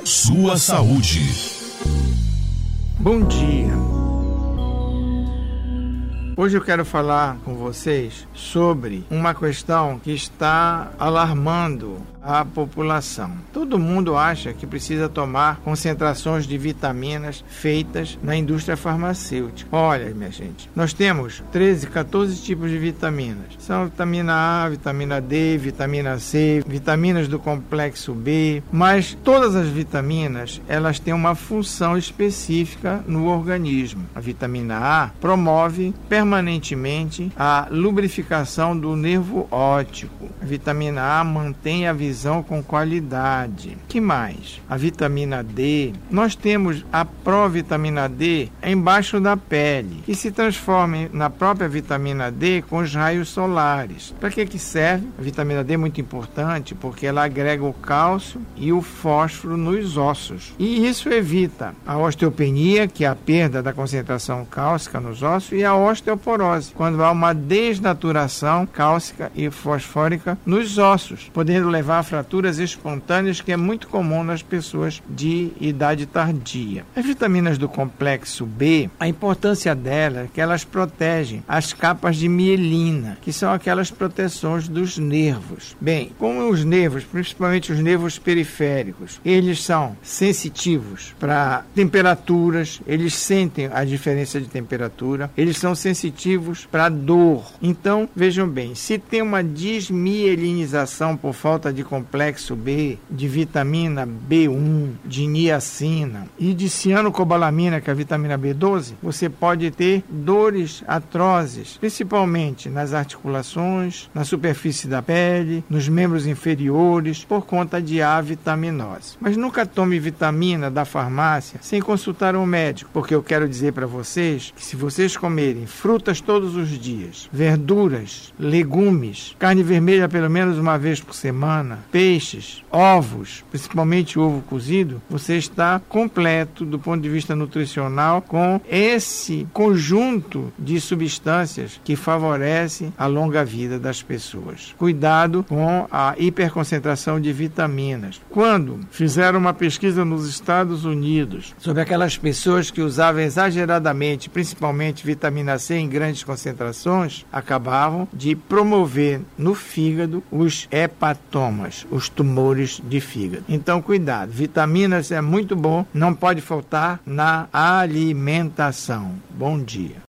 Sua saúde. Bom dia. Hoje eu quero falar com vocês sobre uma questão que está alarmando a população. Todo mundo acha que precisa tomar concentrações de vitaminas feitas na indústria farmacêutica. Olha, minha gente, nós temos 13, 14 tipos de vitaminas. São vitamina A, vitamina D, vitamina C, vitaminas do complexo B, mas todas as vitaminas, elas têm uma função específica no organismo. A vitamina A promove permanentemente a lubrificação do nervo óptico. A vitamina A mantém a visão com qualidade. Que mais? A vitamina D, nós temos a provitamina D embaixo da pele, que se transforma na própria vitamina D com os raios solares. Para que serve? A vitamina D é muito importante porque ela agrega o cálcio e o fósforo nos ossos. E isso evita a osteopenia, que é a perda da concentração cálcica nos ossos, e a osteoporose, quando há uma desnaturação cálcica e fosfórica nos ossos, podendo levar a fraturas espontâneas, que é muito comum nas pessoas de idade tardia. As vitaminas do complexo B, a importância delas é que elas protegem as capas de mielina, que são aquelas proteções dos nervos. Bem, como os nervos, principalmente os nervos periféricos, eles são sensitivos para temperaturas, eles sentem a diferença de temperatura, eles são sensitivos para dor. Então, vejam bem, se tem uma desmielinização por falta de complexo B, de vitamina B1, de niacina e de cianocobalamina, que é a vitamina B12, você pode ter dores atrozes, principalmente nas articulações, na superfície da pele, nos membros inferiores, por conta de avitaminose. Mas nunca tome vitamina da farmácia sem consultar um médico, porque eu quero dizer para vocês que se vocês comerem frutas todos os dias, verduras, legumes, carne vermelha pelo menos uma vez por semana, peixes, ovos, principalmente ovo cozido, você está completo do ponto de vista nutricional com esse conjunto de substâncias que favorece a longa vida das pessoas. Cuidado com a hiperconcentração de vitaminas. Quando fizeram uma pesquisa nos Estados Unidos sobre aquelas pessoas que usavam exageradamente, principalmente vitamina C em grandes concentrações, acabavam de promover no fígado os hepatomas, os tumores de fígado. Então, cuidado. Vitaminas é muito bom, não pode faltar na alimentação. Bom dia.